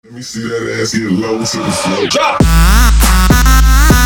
Let me see that ass get low to the floor.